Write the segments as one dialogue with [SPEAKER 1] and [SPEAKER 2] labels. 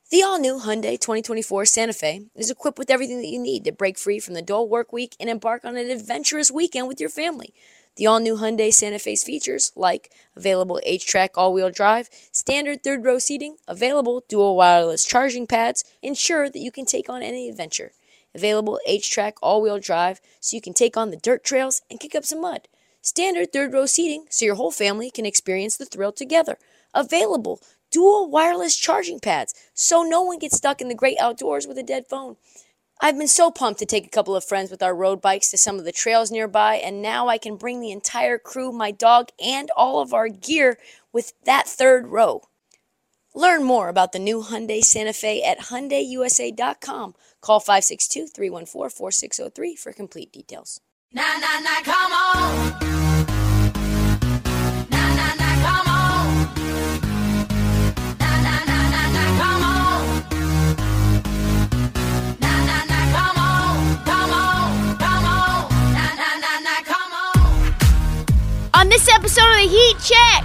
[SPEAKER 1] The all-new Hyundai 2024 Santa Fe is equipped with everything that you need to break free from the dull work week and embark on an adventurous weekend with your family. The all-new Hyundai Santa Fe's features, like available H-Track all-wheel drive, standard third-row seating, available dual wireless charging pads, ensure that you can take on any adventure. Available H-Track all-wheel drive so you can take on the dirt trails and kick up some mud. Standard third-row seating so your whole family can experience the thrill together. Available dual wireless charging pads so no one gets stuck in the great outdoors with a dead phone. I've been so pumped to take a couple of friends with our road bikes to some of the trails nearby, and now I can bring the entire crew, my dog, and all of our gear with that third row. Learn more about the new Hyundai Santa Fe at HyundaiUSA.com. Call 562-314-4603 for complete details.
[SPEAKER 2] Nah, nah, nah, come on. Nah, nah, nah, come on. Nah, nah, nah, nah, nah, come on. Nah, nah, nah, come on. Come on, come on. Nah, nah, nah, nah, come on.
[SPEAKER 3] On this episode of the Heat Check,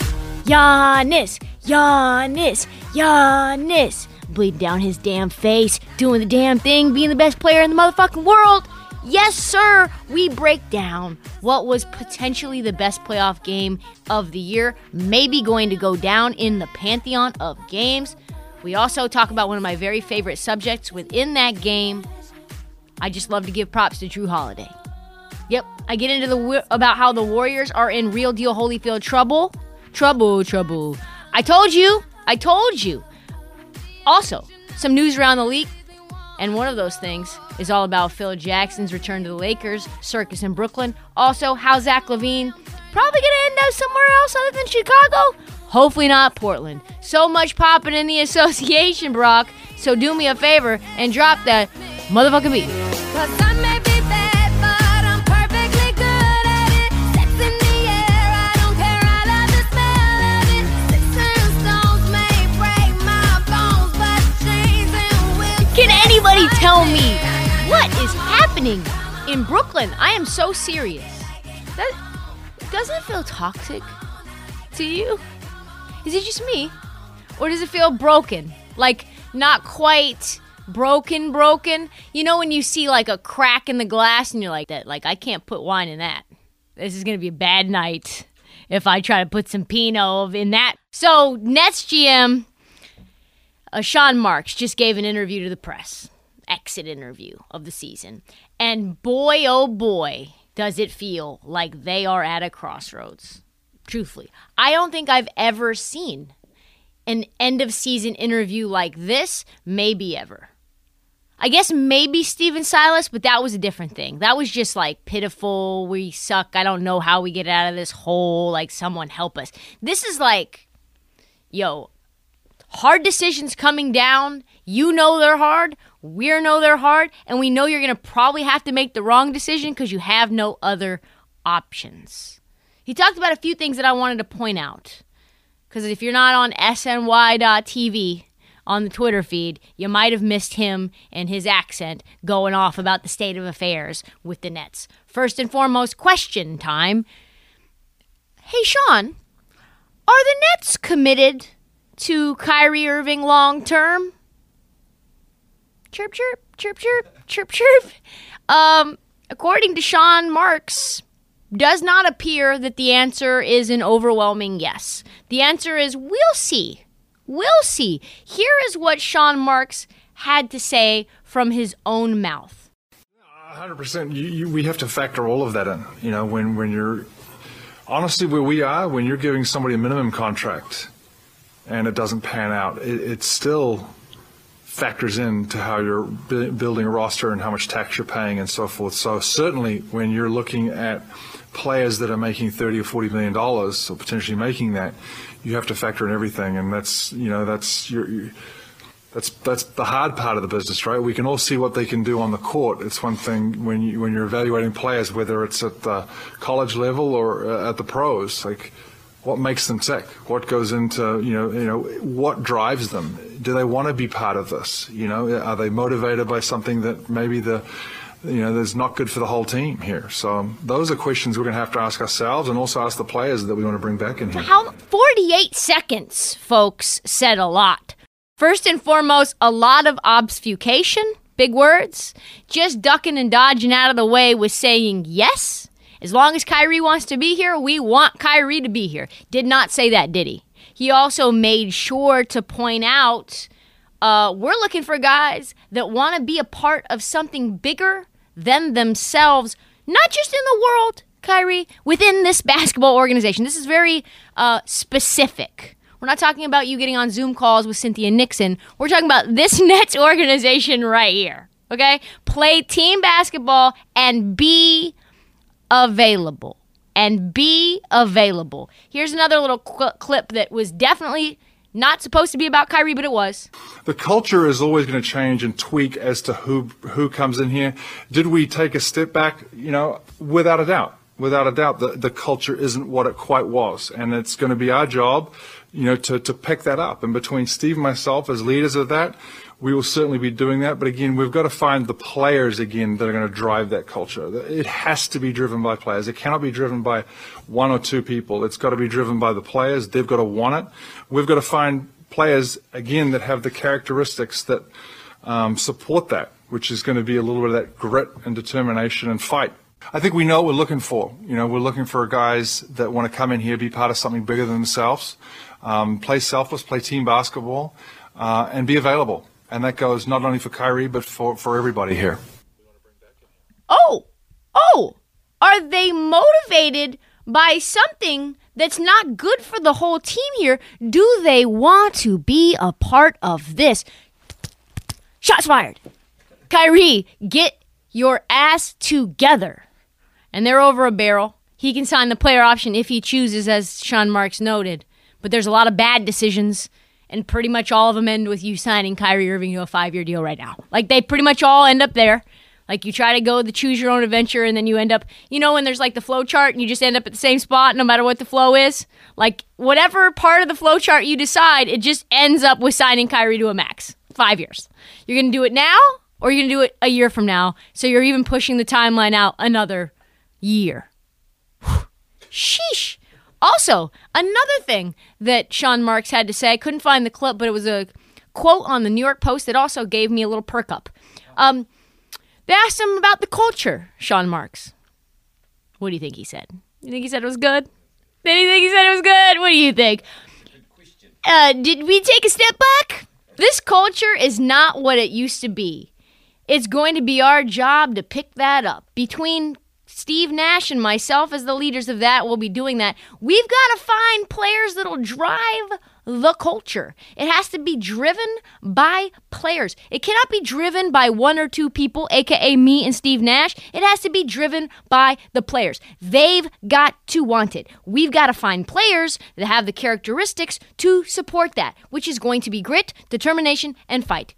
[SPEAKER 3] Giannis, bleeding down his damn face, doing the damn thing, being the best player in the motherfucking world. Yes, sir, we break down what was potentially the best playoff game of the year, maybe going to go down in the pantheon of games. We also talk about one of my very favorite subjects within that game. I just love to give props to Jrue Holiday. Yep, I get into about how the Warriors are in real deal Holyfield trouble. Trouble. I told you. Also, some news around the league. And one of those things is all about Phil Jackson's return to the Lakers, circus in Brooklyn. Also, how Zach LaVine probably going to end up somewhere else other than Chicago. Hopefully not Portland. So much popping in the association, Brock. So do me a favor and drop that motherfucking beat.
[SPEAKER 2] 'Cause I may be bad, but I'm perfectly good at it. Sex in the air, I don't care, I love the smell of it. Sticks and stones may break my bones, but chains and whips.
[SPEAKER 3] Can anybody tell me what is happening in Brooklyn? I am so serious. That doesn't it feel toxic to you? Is it just me? Or does it feel broken? Like not quite broken? You know when you see like a crack in the glass and you're like that, like I can't put wine in that. This is gonna be a bad night if I try to put some Pinot in that. So Nets GM Sean Marks just gave an interview to the press. Exit interview of the season. And boy, oh boy, does it feel like they are at a crossroads. Truthfully, I don't think I've ever seen an end-of-season interview like this, maybe ever. I guess maybe Steven Silas, but that was a different thing. That was just like pitiful, we suck, I don't know how we get out of this hole, like someone help us. This is like, yo, hard decisions coming down. You know they're hard. We know they're hard. And we know you're going to probably have to make the wrong decision because you have no other options. He talked about a few things that I wanted to point out. Because if you're not on SNY.TV on the Twitter feed, you might have missed him and his accent going off about the state of affairs with the Nets. First and foremost, question time. Hey, Sean, are the Nets committed to Kyrie Irving long term? Chirp, chirp, chirp, chirp, chirp, chirp. According to Sean Marks, does not appear that the answer is an overwhelming yes. The answer is we'll see. We'll see. Here is what Sean Marks had to say from his own mouth.
[SPEAKER 4] 100%. We have to factor all of that in. You know, when you're honestly where we are, when you're giving somebody a minimum contract and it doesn't pan out, it still factors into how you're building a roster and how much tax you're paying and so forth. So certainly when you're looking at players that are making $30 or $40 million, or potentially making that, you have to factor in everything, and that's the hard part of the business, right? We can all see what they can do on the court. It's one thing when you're evaluating players, whether it's at the college level or at the pros, like what makes them tick, what goes into what drives them. Do they want to be part of this? Are they motivated by something that maybe that's not good for the whole team here? So those are questions we're going to have to ask ourselves and also ask the players that we want to bring back in here.
[SPEAKER 3] 48 seconds, folks, said a lot. First and foremost, a lot of obfuscation, big words, just ducking and dodging out of the way with saying yes. As long as Kyrie wants to be here, we want Kyrie to be here. Did not say that, did he? He also made sure to point out, we're looking for guys that want to be a part of something bigger than themselves, not just in the world, Kyrie, within this basketball organization. This is very specific. We're not talking about you getting on Zoom calls with Cynthia Nixon. We're talking about this Nets organization right here, okay? Play team basketball and be available. And be available. Here's another little clip that was definitely not supposed to be about Kyrie, but it was.
[SPEAKER 4] The culture is always going to change and tweak as to who comes in here. Did we take a step back? You know, without a doubt. Without a doubt, the culture isn't what it quite was. And it's going to be our job, you know, to pick that up. And between Steve and myself as leaders of that, we will certainly be doing that. But again, we've got to find the players, again, that are going to drive that culture. It has to be driven by players. It cannot be driven by one or two people. It's got to be driven by the players. They've got to want it. We've got to find players, again, that have the characteristics that support that, which is going to be a little bit of that grit and determination and fight. I think we know what we're looking for. You know, we're looking for guys that want to come in here, be part of something bigger than themselves, play selfless, play team basketball, and be available. And that goes not only for Kyrie, but for everybody here.
[SPEAKER 3] Oh, are they motivated by something that's not good for the whole team here? Do they want to be a part of this? Shots fired. Kyrie, get your ass together. And they're over a barrel. He can sign the player option if he chooses, as Sean Marks noted. But there's a lot of bad decisions, and pretty much all of them end with you signing Kyrie Irving to a 5-year deal right now. Like, they pretty much all end up there. Like, you try to go the choose your own adventure, and then you end up, you know, when there's like the flow chart, and you just end up at the same spot no matter what the flow is? Like, whatever part of the flow chart you decide, it just ends up with signing Kyrie to a max. 5 years. You're going to do it now, or you're going to do it a year from now, so you're even pushing the timeline out another year. Sheesh. Also, another thing that Sean Marks had to say, I couldn't find the clip, but it was a quote on the New York Post that also gave me a little perk up. They asked him about the culture, Sean Marks. What do you think he said? You think he said it was good? Did you think he said it was good? What do you think? Did we take a step back? This culture is not what it used to be. It's going to be our job to pick that up. Between Steve Nash and myself as the leaders of that, we'll be doing that. We've got to find players that'll drive the culture. It has to be driven by players. It cannot be driven by one or two people, a.k.a. me and Steve Nash. It has to be driven by the players. They've got to want it. We've got to find players that have the characteristics to support that, which is going to be grit, determination, and fight.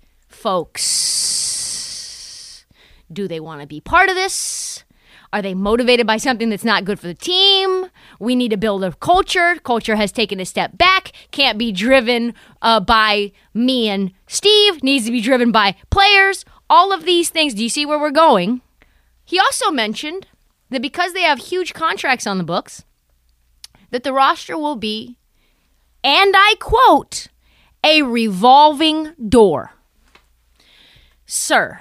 [SPEAKER 3] Folks, do they want to be part of this? Are they motivated by something that's not good for the team? We need to build a culture. Culture has taken a step back. Can't be driven by me and Steve. Needs to be driven by players. All of these things. Do you see where we're going? He also mentioned that because they have huge contracts on the books, that the roster will be, and I quote, a revolving door. Sir,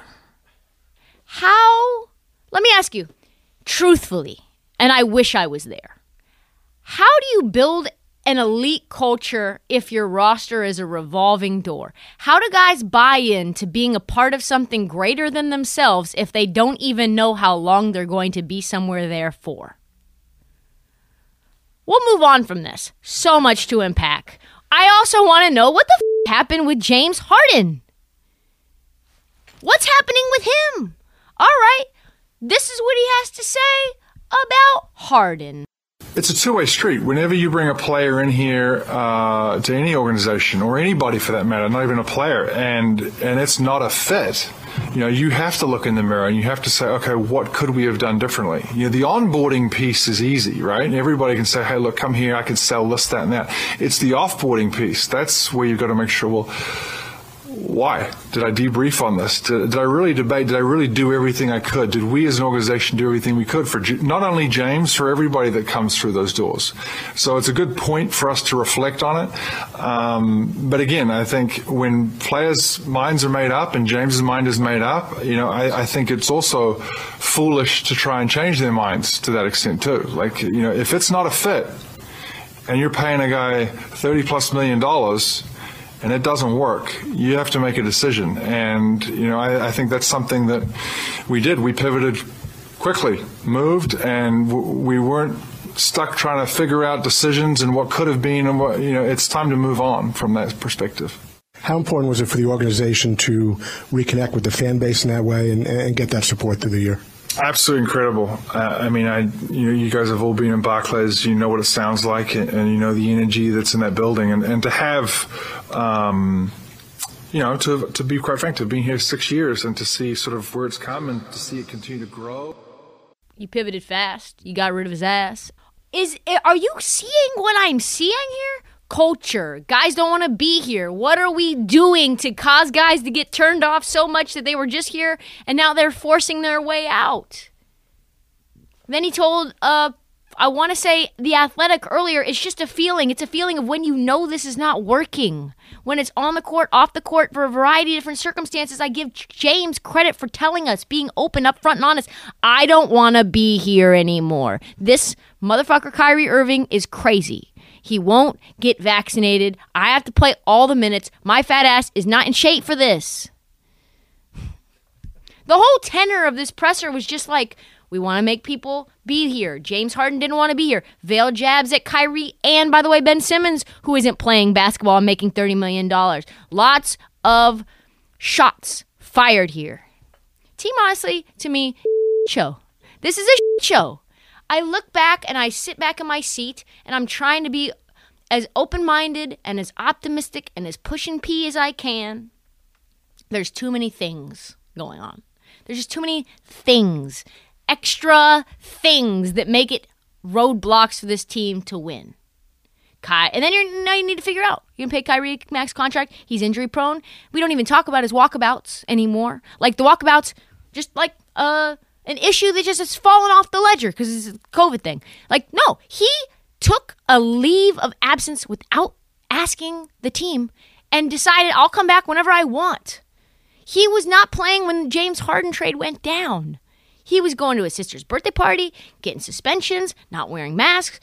[SPEAKER 3] let me ask you, truthfully, and I wish I was there, how do you build an elite culture if your roster is a revolving door? How do guys buy into being a part of something greater than themselves if they don't even know how long they're going to be somewhere there for? We'll move on from this. So much to unpack. I also want to know what the happened with James Harden. What's happening with him? All right. This is what he has to say about Harden.
[SPEAKER 4] It's a two-way street. Whenever you bring a player in here to any organization, or anybody for that matter, not even a player, and it's not a fit, you know, you have to look in the mirror and you have to say, okay, what could we have done differently? You know, the onboarding piece is easy, right? And everybody can say, hey, look, come here, I can sell this, that, and that. It's the offboarding piece. That's where you've got to make sure, well, why? Did I debrief on this? Did I really debate? Did I really do everything I could? Did we as an organization do everything we could for not only James, for everybody that comes through those doors? So it's a good point for us to reflect on it. But again, I think when players' minds are made up and James's mind is made up, I think it's also foolish to try and change their minds to that extent too. Like, if it's not a fit and you're paying a guy $30+ million and it doesn't work, you have to make a decision. And, I think that's something that we did. We pivoted quickly, moved, and we weren't stuck trying to figure out decisions and what could have been and what, it's time to move on from that perspective.
[SPEAKER 5] How important was it for the organization to reconnect with the fan base in that way and get that support through the year?
[SPEAKER 4] Absolutely incredible. You guys have all been in Barclays. You know what it sounds like, and you know the energy that's in that building. And to have, to be quite frank, to have been here 6 years and to see sort of where it's come and to see it continue to grow.
[SPEAKER 3] You pivoted fast. You got rid of his ass. Are you seeing what I'm seeing here? Culture. Guys don't want to be here. What are we doing to cause guys to get turned off so much that they were just here and now they're forcing their way out? Then he told, I want to say The Athletic earlier, it's just a feeling. It's a feeling of when you know this is not working. When it's on the court, off the court, for a variety of different circumstances. I give James credit for telling us, being open, upfront, and honest. I don't want to be here anymore. This motherfucker Kyrie Irving is crazy. He won't get vaccinated. I have to play all the minutes. My fat ass is not in shape for this. The whole tenor of this presser was just like, we want to make people be here. James Harden didn't want to be here. Veiled jabs at Kyrie and, by the way, Ben Simmons, who isn't playing basketball and making $30 million. Lots of shots fired here. Team, honestly, to me, show. This is a show. I look back and I sit back in my seat and I'm trying to be as open-minded and as optimistic and as push and pee as I can. There's too many things going on. There's just too many things, extra things that make it roadblocks for this team to win. And then you need to figure out, you can pay Kyrie max contract. He's injury prone. We don't even talk about his walkabouts anymore. Like the walkabouts, just like an issue that just has fallen off the ledger because it's a COVID thing. Like, no, he took a leave of absence without asking the team and decided I'll come back whenever I want. He was not playing when the James Harden trade went down. He was going to his sister's birthday party, getting suspensions, not wearing masks.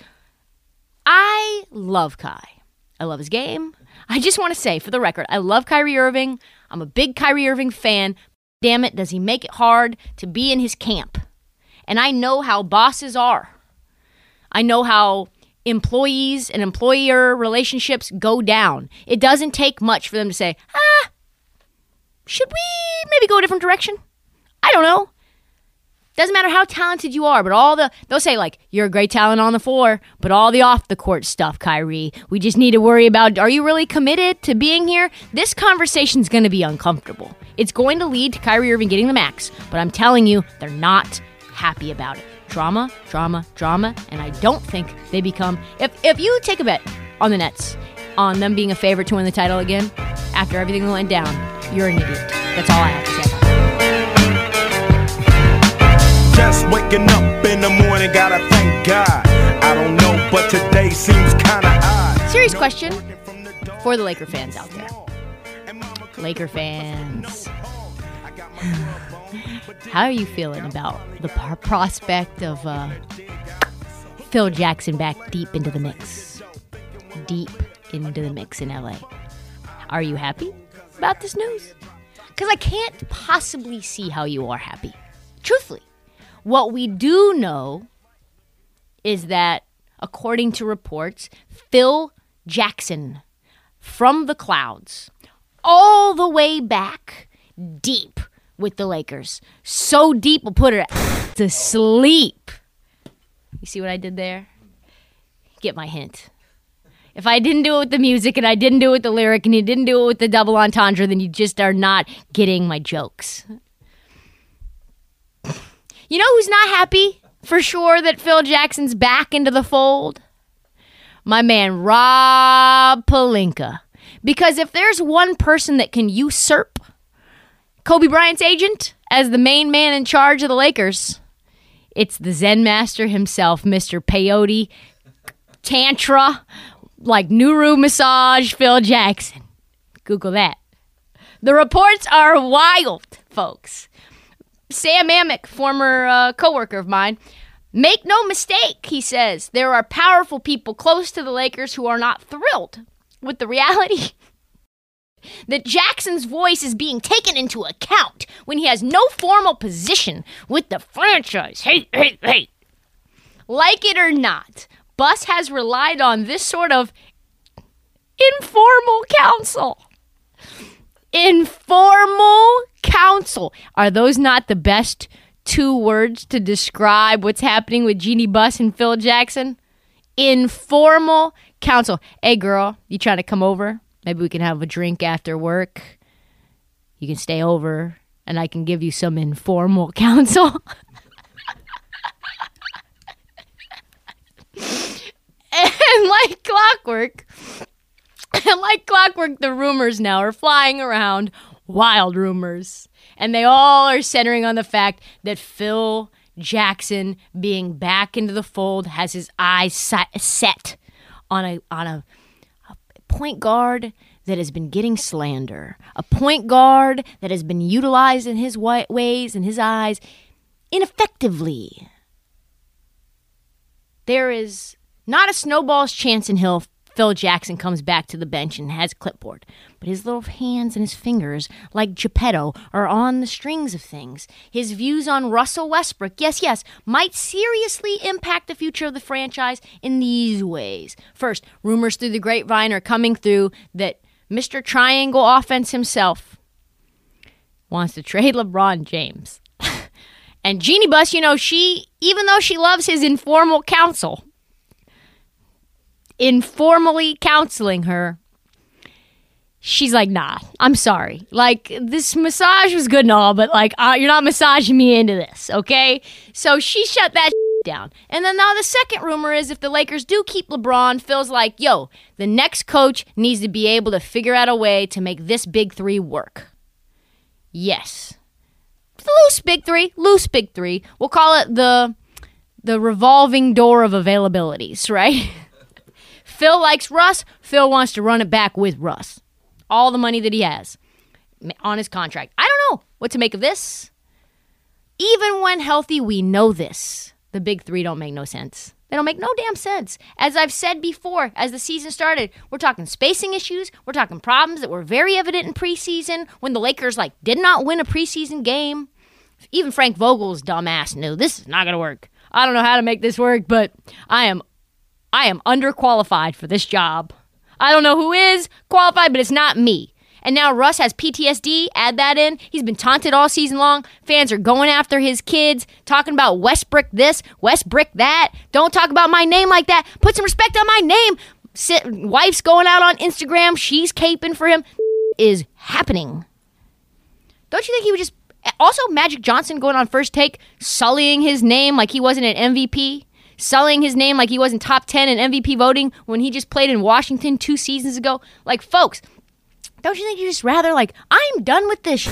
[SPEAKER 3] I love Kai. I love his game. I just want to say, for the record, I love Kyrie Irving. I'm a big Kyrie Irving fan. Damn it, does he make it hard to be in his camp? And I know how bosses are. I know how employees and employer relationships go down. It doesn't take much for them to say, should we maybe go a different direction? I don't know. Doesn't matter how talented you are, but they'll say like, you're a great talent on the floor, but all the off the court stuff, Kyrie, we just need to worry about, are you really committed to being here? This conversation's going to be uncomfortable. It's going to lead to Kyrie Irving getting the max, but I'm telling you, they're not happy about it. Drama, drama, drama, and I don't think they become, if you take a bet on the Nets, on them being a favorite to win the title again, after everything that went down, you're an idiot. That's all I have to say about it.
[SPEAKER 6] Just waking up in the morning, gotta thank God. I don't know, but today seems kinda odd.
[SPEAKER 3] Serious question for the Laker fans out there. Laker fans, how are you feeling about the prospect of Phil Jackson back deep into the mix? Deep into the mix in LA. Are you happy about this news? Because I can't possibly see how you are happy. Truthfully. What we do know is that, according to reports, Phil Jackson from the clouds, all the way back deep with the Lakers. So deep, we'll put her to sleep. You see what I did there? Get my hint. If I didn't do it with the music and I didn't do it with the lyric and you didn't do it with the double entendre, then you just are not getting my jokes. You know who's not happy for sure that Phil Jackson's back into the fold? My man Rob Pelinka. Because if there's one person that can usurp Kobe Bryant's agent as the main man in charge of the Lakers, it's the Zen master himself, Mr. Peyote Tantra, like Nuru Massage Phil Jackson. Google that. The reports are wild, folks. Sam Amick, former co-worker of mine, make no mistake, he says, there are powerful people close to the Lakers who are not thrilled with the reality that Jackson's voice is being taken into account when he has no formal position with the franchise. Hey. Like it or not, Buss has relied on this sort of informal counsel. Informal counsel. Are those not the best two words to describe what's happening with Jeannie Buss and Phil Jackson? Informal counsel. Hey, girl, you trying to come over? Maybe we can have a drink after work. You can stay over, and I can give you some informal counsel. And like clockwork, the rumors now are flying around, wild rumors. And they all are centering on the fact that Phil Jackson being back into the fold has his eyes set on a point guard that has been getting slander. A point guard that has been utilized in his ways and his eyes ineffectively. There is not a snowball's chance in hell Phil Jackson comes back to the bench and has a clipboard. But his little hands and his fingers, like Geppetto, are on the strings of things. His views on Russell Westbrook, yes, might seriously impact the future of the franchise in these ways. First, rumors through the grapevine are coming through that Mr. Triangle Offense himself wants to trade LeBron James. And Jeannie Buss, even though she loves his informal counsel, informally counseling her, she's like, nah, I'm sorry. Like, this massage was good and all, but you're not massaging me into this, okay? So she shut that down. And then now the second rumor is if the Lakers do keep LeBron, Phil's like, yo, the next coach needs to be able to figure out a way to make this big three work. Yes. Loose big three. We'll call it the revolving door of availabilities, right? Phil likes Russ. Phil wants to run it back with Russ. All the money that he has on his contract. I don't know what to make of this. Even when healthy, we know this. The big three don't make no sense. They don't make no damn sense. As I've said before, as the season started, we're talking spacing issues. We're talking problems that were very evident in preseason when the Lakers did not win a preseason game. Even Frank Vogel's dumbass knew this is not going to work. I don't know how to make this work, but I am underqualified for this job. I don't know who is qualified, but it's not me. And now Russ has PTSD. Add that in. He's been taunted all season long. Fans are going after his kids, talking about Westbrook this, Westbrook that. Don't talk about my name like that. Put some respect on my name. Wife's going out on Instagram. She's caping for him. Is happening. Don't you think he would just... Also, Magic Johnson going on First Take, sullying his name like he wasn't an MVP. Sullying his name like he wasn't top 10 in MVP voting when he just played in Washington 2 seasons ago. Folks, don't you think you just rather, I'm done with this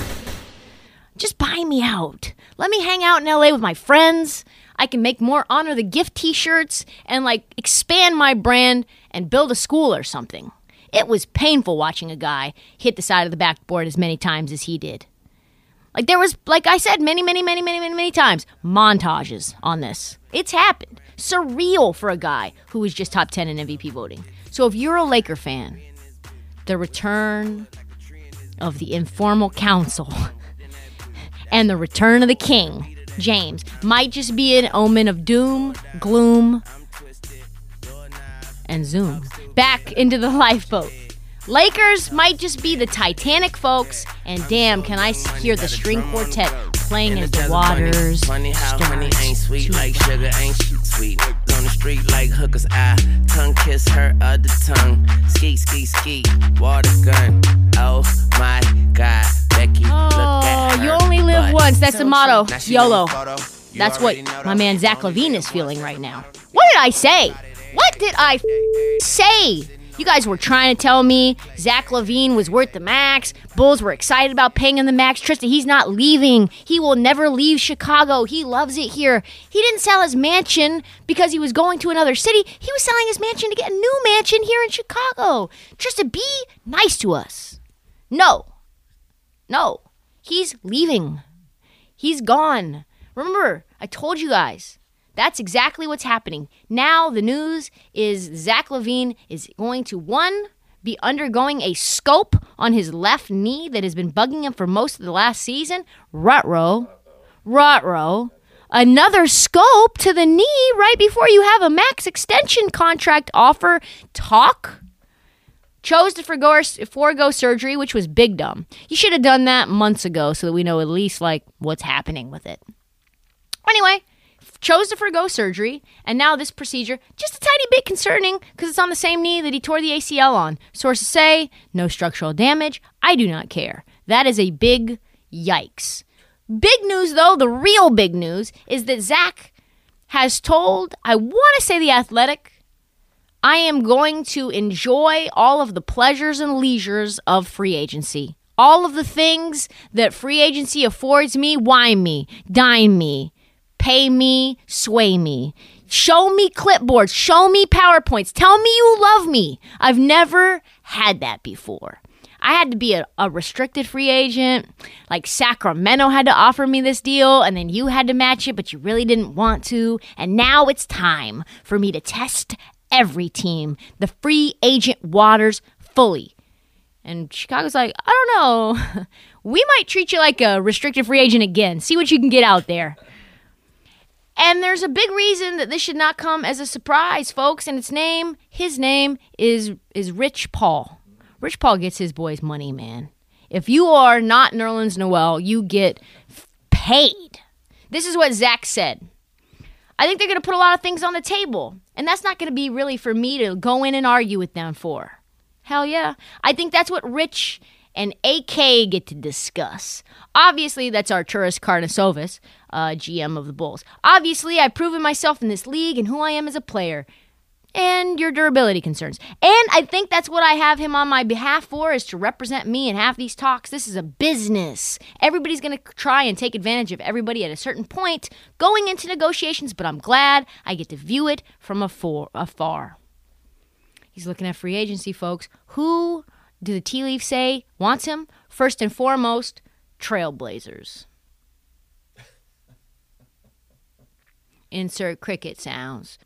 [SPEAKER 3] just buy me out. Let me hang out in LA with my friends. I can make more Honor the Gift t-shirts and, expand my brand and build a school or something. It was painful watching a guy hit the side of the backboard as many times as he did. There was, like I said, many times, montages on this. It's happened. Surreal for a guy who was just top 10 in MVP voting. So if you're a Laker fan, the return of the informal counsel and the return of the king, James, might just be an omen of doom, gloom, and zoom. Back into the lifeboat. Lakers might just be the Titanic, folks, and damn, can I hear the string quartet playing as the waters
[SPEAKER 7] funny how honey ain't sweet like sugar ain't sweet on the street like hookers. I tongue kiss her other tongue. Ski, water gun. Oh my God, Becky, look at her.
[SPEAKER 3] You only live once. That's the motto.
[SPEAKER 7] Now she
[SPEAKER 3] YOLO.
[SPEAKER 7] in the photo. You
[SPEAKER 3] That's what
[SPEAKER 7] already know
[SPEAKER 3] my
[SPEAKER 7] the
[SPEAKER 3] man Zach
[SPEAKER 7] photo.
[SPEAKER 3] Levine is feeling right now. What did I say? What did I say? You guys were trying to tell me Zach LaVine was worth the max. Bulls were excited about paying him the max. Tristan, he's not leaving. He will never leave Chicago. He loves it here. He didn't sell his mansion because he was going to another city. He was selling his mansion to get a new mansion here in Chicago. Tristan, be nice to us. No. He's leaving. He's gone. Remember, I told you guys. That's exactly what's happening. Now the news is Zach LaVine is going to, one, be undergoing a scope on his left knee that has been bugging him for most of the last season. Ruh-roh. Another scope to the knee right before you have a max extension contract offer. Talk. Chose to forego surgery, which was big dumb. You should have done that months ago so that we know at least, what's happening with it. Anyway, chose to forego surgery, and now this procedure, just a tiny bit concerning because it's on the same knee that he tore the ACL on. Sources say, no structural damage. I do not care. That is a big yikes. Big news, though, the real big news, is that Zach has told, I want to say The Athletic, I am going to enjoy all of the pleasures and leisures of free agency. All of the things that free agency affords me, wine me, dine me, pay me, sway me. Show me clipboards. Show me PowerPoints. Tell me you love me. I've never had that before. I had to be a restricted free agent. Like Sacramento had to offer me this deal, and then you had to match it, but you really didn't want to. And now it's time for me to test every team, the free agent waters fully. And Chicago's like, I don't know. We might treat you like a restricted free agent again. See what you can get out there. And there's a big reason that this should not come as a surprise, folks. And his name is Rich Paul. Rich Paul gets his boys money, man. If you are not Nerlens Noel, you get paid. This is what Zach said. I think they're going to put a lot of things on the table. And that's not going to be really for me to go in and argue with them for. Hell yeah. I think that's what Rich and AK get to discuss. Obviously, that's Arturas Karnisovas, GM of the Bulls. Obviously, I've proven myself in this league and who I am as a player. And your durability concerns. And I think that's what I have him on my behalf for, is to represent me and have these talks. This is a business. Everybody's going to try and take advantage of everybody at a certain point going into negotiations, but I'm glad I get to view it from afar. He's looking at free agency, folks. Who do the tea leaves say wants him? First and foremost, Trailblazers. Insert cricket sounds.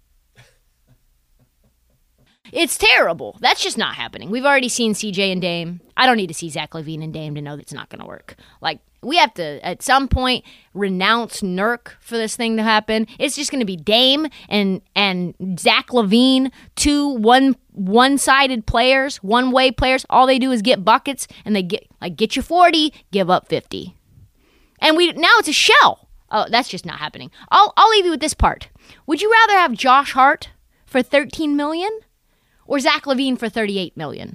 [SPEAKER 3] It's terrible. That's just not happening. We've already seen CJ and Dame. I don't need to see Zach LaVine and Dame to know that's not going to work. We have to, at some point, renounce Nurk for this thing to happen. It's just going to be Dame and Zach LaVine, two one-sided players, one-way players. All they do is get buckets, and they get you 40, give up 50. And now it's a shell. Oh, that's just not happening. I'll leave you with this part. Would you rather have Josh Hart for $13 million? Or Zach LaVine for $38 million.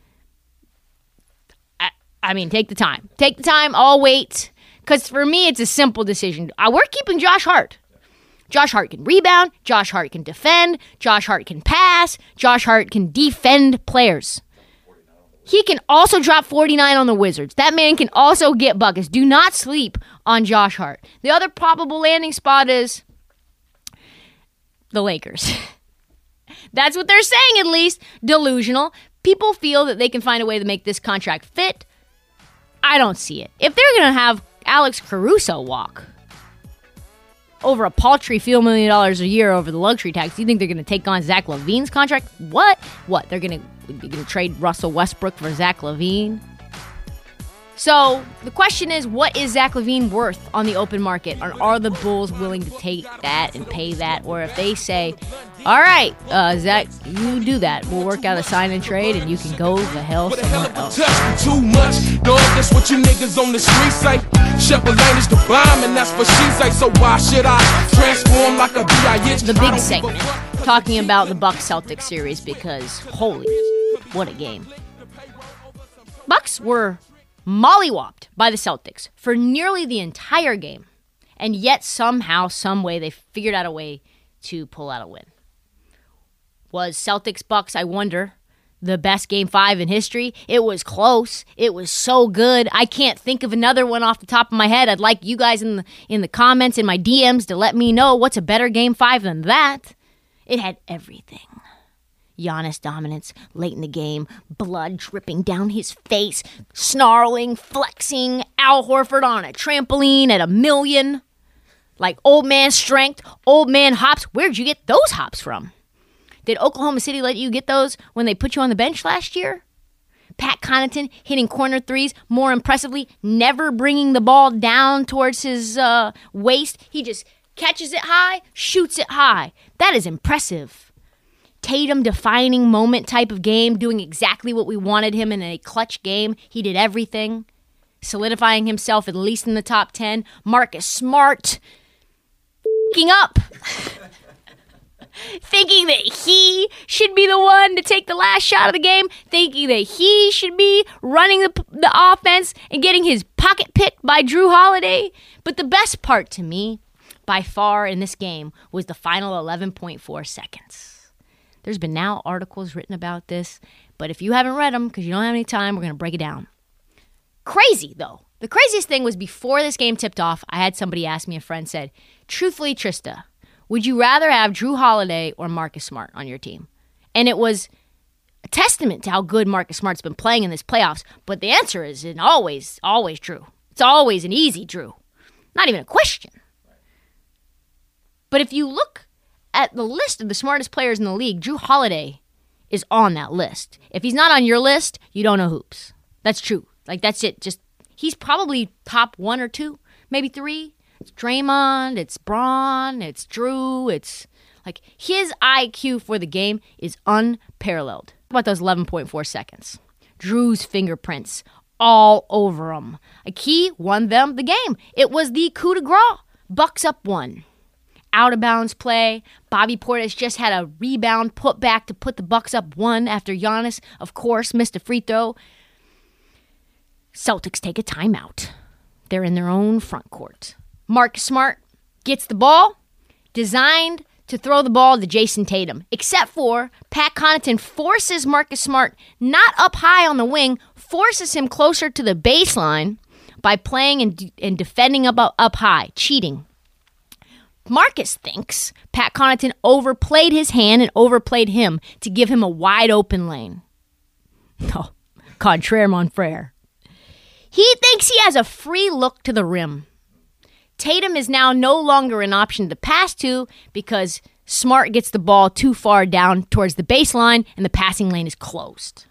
[SPEAKER 3] I mean, take the time. Take the time. I'll wait. Because for me, it's a simple decision. We're keeping Josh Hart. Josh Hart can rebound. Josh Hart can defend. Josh Hart can pass. Josh Hart can defend players. He can also drop 49 on the Wizards. That man can also get buckets. Do not sleep on Josh Hart. The other probable landing spot is the Lakers. That's what they're saying, at least. Delusional. People feel that they can find a way to make this contract fit. I don't see it. If they're going to have Alex Caruso walk over a paltry few $1 million a year over the luxury tax, do you think they're going to take on Zach LaVine's contract? What? They're going to trade Russell Westbrook for Zach LaVine? So the question is, what is Zach LaVine worth on the open market? Or are the Bulls willing to take that and pay that? Or if they say, all right, Zach, you do that. We'll work out a sign and trade and you can go the hell somewhere else.
[SPEAKER 6] Too much, dog, that's what you niggas on the street say. Shepherd Lane is the bomb and that's what she say. So why should I transform like a B.I.H.?
[SPEAKER 3] The big segment, talking about the Bucks Celtics series because, holy, what a game. Bucks were mollywopped by the Celtics for nearly the entire game. And yet somehow, some way, they figured out a way to pull out a win. Was Celtics-Bucks, I wonder, the best Game 5 in history. It was close. It was so good. I can't think of another one off the top of my head. I'd like you guys in the comments, in my DMs, to let me know what's a better Game 5 than that. It had everything. Giannis dominance late in the game, blood dripping down his face, snarling, flexing, Al Horford on a trampoline at 1,000,000. Like old man strength, old man hops. Where'd you get those hops from? Did Oklahoma City let you get those when they put you on the bench last year? Pat Connaughton hitting corner threes, more impressively, never bringing the ball down towards his waist. He just catches it high, shoots it high. That is impressive. Tatum defining moment type of game, doing exactly what we wanted him in a clutch game. He did everything, solidifying himself at least in the top 10. Marcus Smart f***ing up, thinking that he should be the one to take the last shot of the game, thinking that he should be running the offense and getting his pocket picked by Drew Holiday. But the best part to me, by far in this game, was the final 11.4 seconds. There's been now articles written about this, but if you haven't read them because you don't have any time, we're going to break it down. Crazy, though. The craziest thing was before this game tipped off, I had somebody ask me, a friend said, truthfully, Trista, would you rather have Drew Holiday or Marcus Smart on your team? And it was a testament to how good Marcus Smart's been playing in this playoffs, but the answer is always Drew. It's always an easy Drew. Not even a question. But if you look at the list of the smartest players in the league, Drew Holiday is on that list. If he's not on your list, you don't know hoops. That's true. Like, that's it. Just, he's probably top 1 or 2, maybe 3. It's Draymond, it's Braun, it's Drew. It's like his IQ for the game is unparalleled. How about those 11.4 seconds? Drew's fingerprints all over him. Like, he won them the game. It was the coup de grace. Bucks up 1. Out of bounds play. Bobby Portis just had a rebound put back to put the Bucks up 1 after Giannis, of course, missed a free throw. Celtics take a timeout. They're in their own front court. Marcus Smart gets the ball, designed to throw the ball to Jason Tatum, except for Pat Connaughton forces Marcus Smart not up high on the wing, forces him closer to the baseline by playing and defending up high, cheating. Marcus thinks Pat Connaughton overplayed his hand and overplayed him to give him a wide open lane. Oh, contraire mon frere. He thinks he has a free look to the rim. Tatum is now no longer an option to pass to because Smart gets the ball too far down towards the baseline and the passing lane is closed.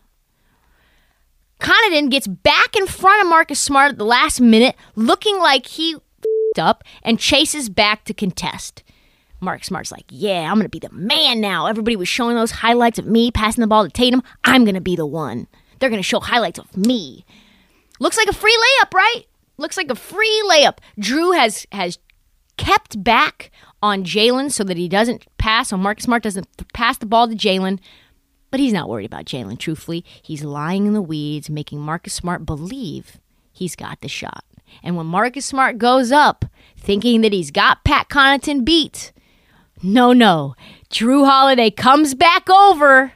[SPEAKER 3] Connaughton gets back in front of Marcus Smart at the last minute, looking like he up and chases back to contest. Marcus Smart's like, yeah, I'm going to be the man now. Everybody was showing those highlights of me passing the ball to Tatum. I'm going to be the one. They're going to show highlights of me. Looks like a free layup, right? Looks like a free layup. Drew has kept back on Jalen so that he doesn't pass, so Marcus Smart doesn't pass the ball to Jalen. But he's not worried about Jalen, truthfully. He's lying in the weeds, making Marcus Smart believe he's got the shot. And when Marcus Smart goes up, thinking that he's got Pat Connaughton beat, no. Drew Holiday comes back over,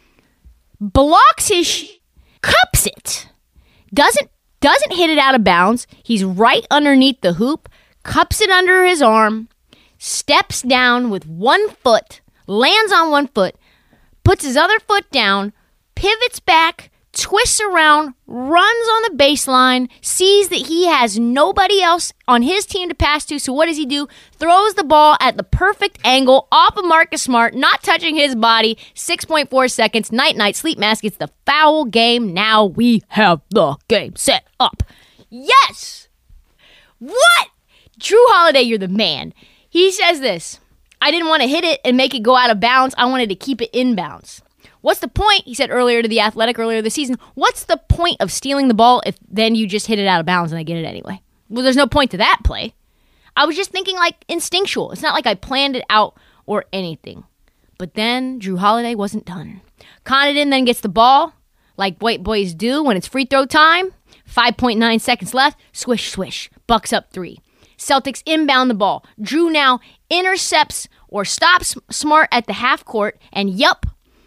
[SPEAKER 3] blocks his cups it. Doesn't hit it out of bounds. He's right underneath the hoop, cups it under his arm, steps down with 1 foot, lands on 1 foot, puts his other foot down, pivots back, twists around, runs on the baseline, sees that he has nobody else on his team to pass to, so what does he do? Throws the ball at the perfect angle off of Marcus Smart, not touching his body, 6.4 seconds, night, sleep mask, it's the foul game, now we have the game set up. Yes! What? Drew Holiday, you're the man. He says this, I didn't want to hit it and make it go out of bounds, I wanted to keep it in bounds. What's the point, he said earlier to The Athletic earlier this season, what's the point of stealing the ball if then you just hit it out of bounds and I get it anyway? Well, there's no point to that play. I was just thinking like instinctual. It's not like I planned it out or anything. But then Drew Holiday wasn't done. Connaughton then gets the ball like white boys do when it's free throw time. 5.9 seconds left. Swish, swish. Bucks up 3. Celtics inbound the ball. Drew now intercepts or stops Smart at the half court and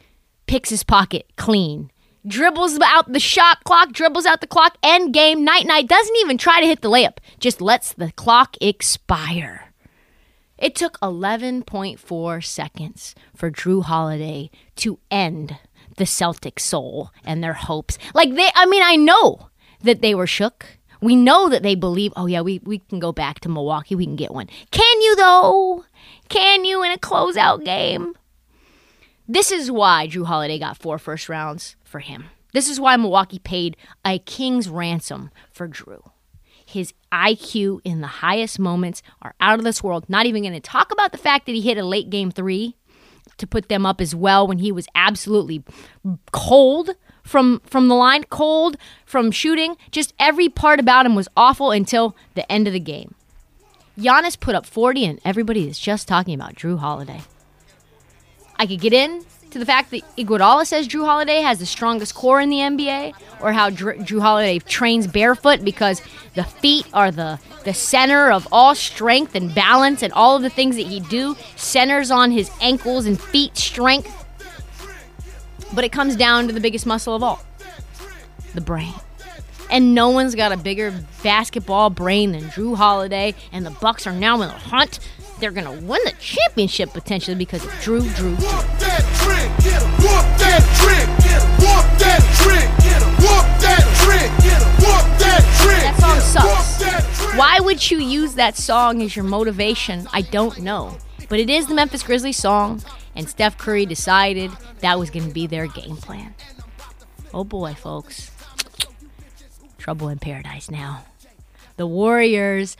[SPEAKER 3] picks his pocket clean. Dribbles out the shot clock, dribbles out the clock, end game, night, doesn't even try to hit the layup. Just lets the clock expire. It took 11.4 seconds for Drew Holiday to end the Celtics' soul and their hopes. I know that they were shook. We know that they believe, oh yeah, we can go back to Milwaukee, we can get one. Can you though? Can you in a closeout game? This is why Drew Holiday got 4 first rounds for him. This is why Milwaukee paid a king's ransom for Drew. His IQ in the highest moments are out of this world. Not even going to talk about the fact that he hit a late game 3 to put them up as well when he was absolutely cold from the line, cold from shooting. Just every part about him was awful until the end of the game. Giannis put up 40 and everybody is just talking about Drew Holiday. I could get in to the fact that Iguodala says Drew Holiday has the strongest core in the NBA, or how Drew Holiday trains barefoot because the feet are the center of all strength and balance, and all of the things that he do centers on his ankles and feet strength. But it comes down to the biggest muscle of all, the brain. And no one's got a bigger basketball brain than Drew Holiday, and the Bucks are now in the hunt. They're going to win the championship potentially because of Drew.
[SPEAKER 6] Whoop that trick, get him. Whoop that trick, get him. Whoop that trick, get him. Whoop that trick, get him. Whoop that trick.
[SPEAKER 3] That song sucks. Why would you use that song as your motivation? I don't know. But it is the Memphis Grizzlies song, and Steph Curry decided that was going to be their game plan. Oh boy, folks. Trouble in paradise now. The Warriors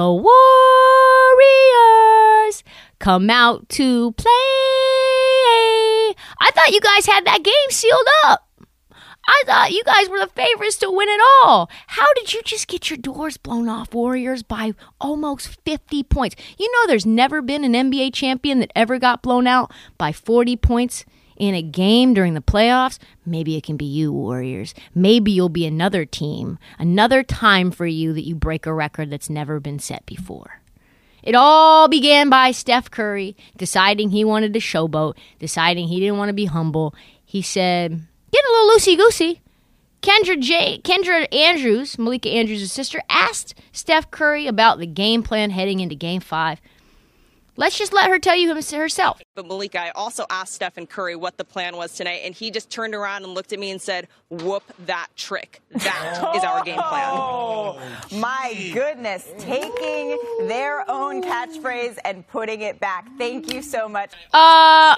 [SPEAKER 3] come out to play. I thought you guys had that game sealed up. I thought you guys were the favorites to win it all. How did you just get your doors blown off, Warriors, by almost 50 points? You know there's never been an NBA champion that ever got blown out by 40 points in a game during the playoffs. Maybe it can be you, Warriors. Maybe you'll be another team, another time for you that you break a record that's never been set before. It all began by Steph Curry deciding he wanted to showboat, deciding he didn't want to be humble. He said, getting a little loosey-goosey. Kendra Andrews, Malika Andrews' sister, asked Steph Curry about the game plan heading into Game 5. Let's just let her tell you herself.
[SPEAKER 8] But Malika, I also asked Stephen Curry what the plan was tonight, and he just turned around and looked at me and said, whoop that trick. That is our game plan.
[SPEAKER 9] Oh, my goodness. Taking their own catchphrase and putting it back. Thank you so much.
[SPEAKER 3] That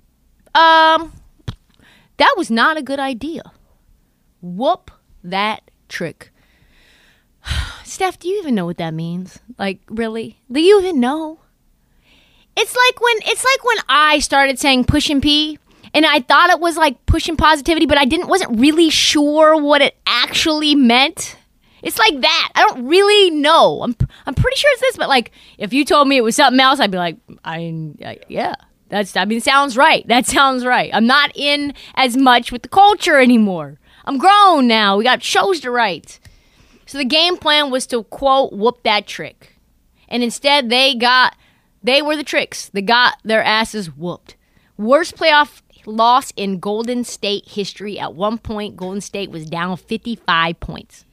[SPEAKER 3] was not a good idea. Whoop that trick. Steph, do you even know what that means? Like, really? Do you even know? It's like when I started saying push and pee, and I thought it was like pushing positivity, but I wasn't really sure what it actually meant. It's like that. I don't really know. I'm pretty sure it's this, but like if you told me it was something else, I'd be like, yeah. Sounds right. That sounds right. I'm not in as much with the culture anymore. I'm grown now. We got shows to write. So the game plan was to, quote, whoop that trick. And instead they were the tricks. They got their asses whooped. Worst playoff loss in Golden State history. At one point, Golden State was down 55 points.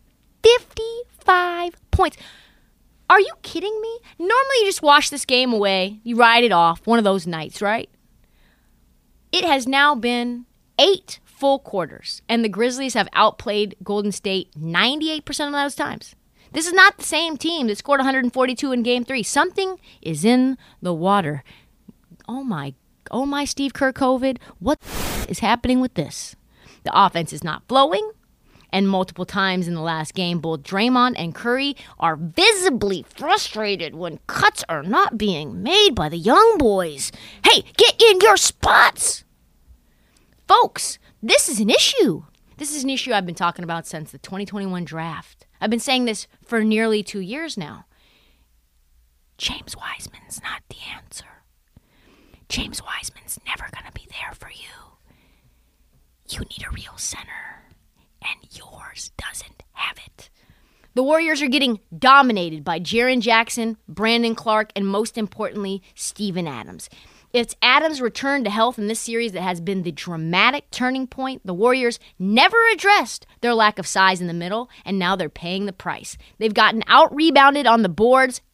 [SPEAKER 3] 55 points. Are you kidding me? Normally you just wash this game away. You ride it off. One of those nights, right? It has now been 8 full quarters, and the Grizzlies have outplayed Golden State 98% of those times. This is not the same team that scored 142 in Game 3. Something is in the water. Oh my Steve Kerr COVID. What is happening with this? The offense is not flowing. And multiple times in the last game, both Draymond and Curry are visibly frustrated when cuts are not being made by the young boys. Hey, get in your spots! Folks, this is an issue. This is an issue I've been talking about since the 2021 draft. I've been saying this for nearly 2 years now. James Wiseman's not the answer. James Wiseman's never going to be there for you. You need a real center, and yours doesn't have it. The Warriors are getting dominated by Jaren Jackson, Brandon Clark, and most importantly, Steven Adams. It's Adams' return to health in this series that has been the dramatic turning point. The Warriors never addressed their lack of size in the middle, and now they're paying the price. They've gotten out-rebounded on the boards,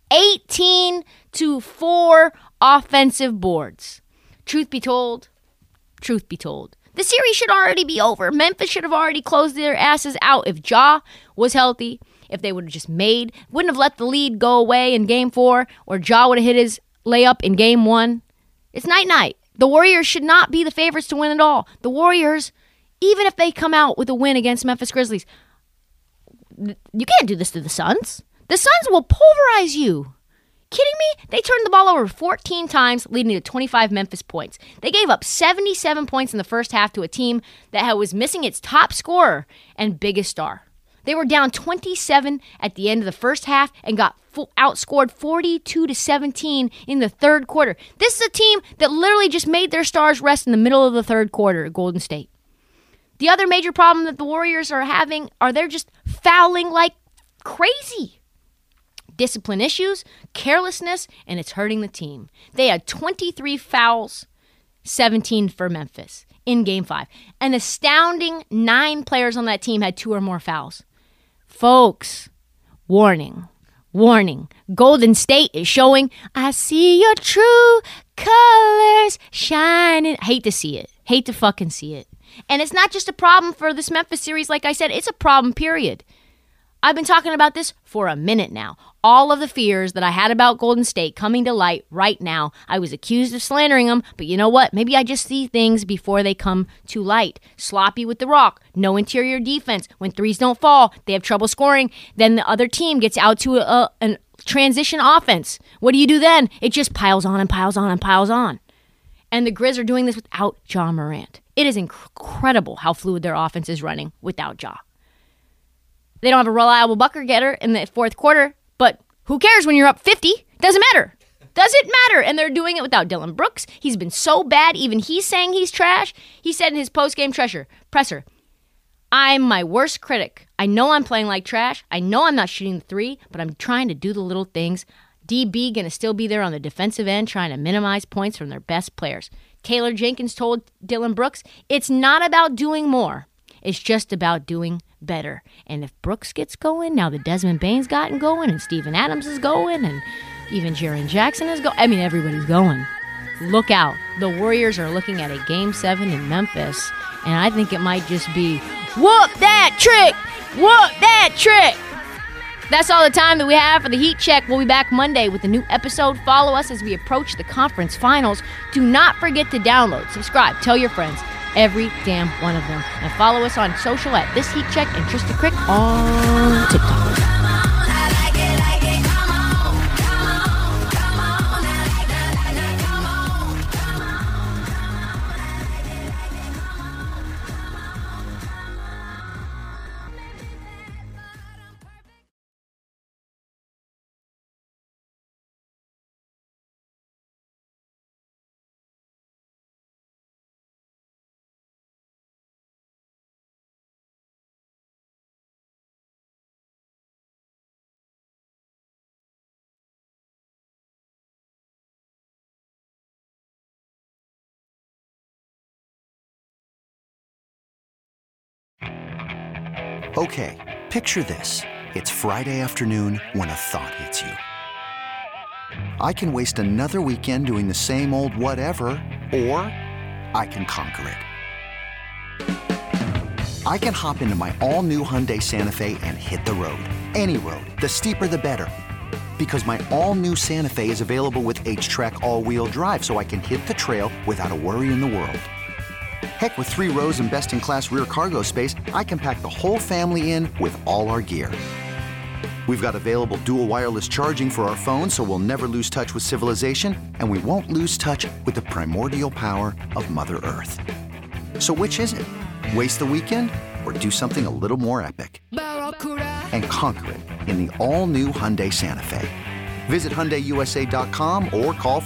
[SPEAKER 3] 18-4 offensive boards. Truth be told, the series should already be over. Memphis should have already closed their asses out if Ja was healthy, if they would have just wouldn't have let the lead go away in Game 4, or Ja would have hit his layup in Game 1. It's night-night. The Warriors should not be the favorites to win it all. The Warriors, even if they come out with a win against Memphis Grizzlies, you can't do this to the Suns. The Suns will pulverize you. Kidding me? They turned the ball over 14 times, leading to 25 Memphis points. They gave up 77 points in the first half to a team that was missing its top scorer and biggest star. They were down 27 at the end of the first half and got outscored 42-17 in the third quarter. This is a team that literally just made their stars rest in the middle of the third quarter at Golden State. The other major problem that the Warriors are having are they're just fouling like crazy. Discipline issues, carelessness, and it's hurting the team. They had 23 fouls, 17 for Memphis in Game 5. An astounding 9 players on that team had 2 or more fouls. Folks, warning. Golden State is showing, I see your true colors shining. Hate to see it. Hate to fucking see it. And it's not just a problem for this Memphis series, like I said. It's a problem, period. I've been talking about this for a minute now. All of the fears that I had about Golden State coming to light right now. I was accused of slandering them, but you know what? Maybe I just see things before they come to light. Sloppy with the rock. No interior defense. When threes don't fall, they have trouble scoring. Then the other team gets out to a transition offense. What do you do then? It just piles on and piles on and piles on. And the Grizz are doing this without Ja Morant. It is incredible how fluid their offense is running without Ja. They don't have a reliable bucket getter in the fourth quarter, but who cares when you're up 50? Doesn't matter. And they're doing it without Dillon Brooks. He's been so bad, even he's saying he's trash. He said in his post-game presser, I'm my worst critic. I know I'm playing like trash. I know I'm not shooting the three, but I'm trying to do the little things. DB going to still be there on the defensive end trying to minimize points from their best players. Taylor Jenkins told Dillon Brooks, it's not about doing more. It's just about doing better. And if Brooks gets going, now that Desmond Bane's gotten going, and Steven Adams is going, and even Jaren Jackson is going. I mean, everybody's going. Look out. The Warriors are looking at a Game 7 in Memphis, and I think it might just be, whoop that trick! Whoop that trick! That's all the time that we have for the Heat Check. We'll be back Monday with a new episode. Follow us as we approach the conference finals. Do not forget to download, subscribe, tell your friends. Every damn one of them. And follow us on social at This Heat Check and Trista Crick on TikTok.
[SPEAKER 10] Okay, picture this. It's Friday afternoon when a thought hits you. I can waste another weekend doing the same old whatever, or I can conquer it. I can hop into my all-new Hyundai Santa Fe and hit the road. Any road. The steeper, the better. Because my all-new Santa Fe is available with H-Track all-wheel drive, so I can hit the trail without a worry in the world. Heck, with 3 rows and best-in-class rear cargo space, I can pack the whole family in with all our gear. We've got available dual wireless charging for our phones, so we'll never lose touch with civilization, and we won't lose touch with the primordial power of Mother Earth. So which is it? Waste the weekend or do something a little more epic? And conquer it in the all-new Hyundai Santa Fe. Visit HyundaiUSA.com or call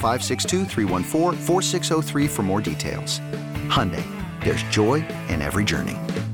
[SPEAKER 10] 562-314-4603 for more details. Hyundai, there's joy in every journey.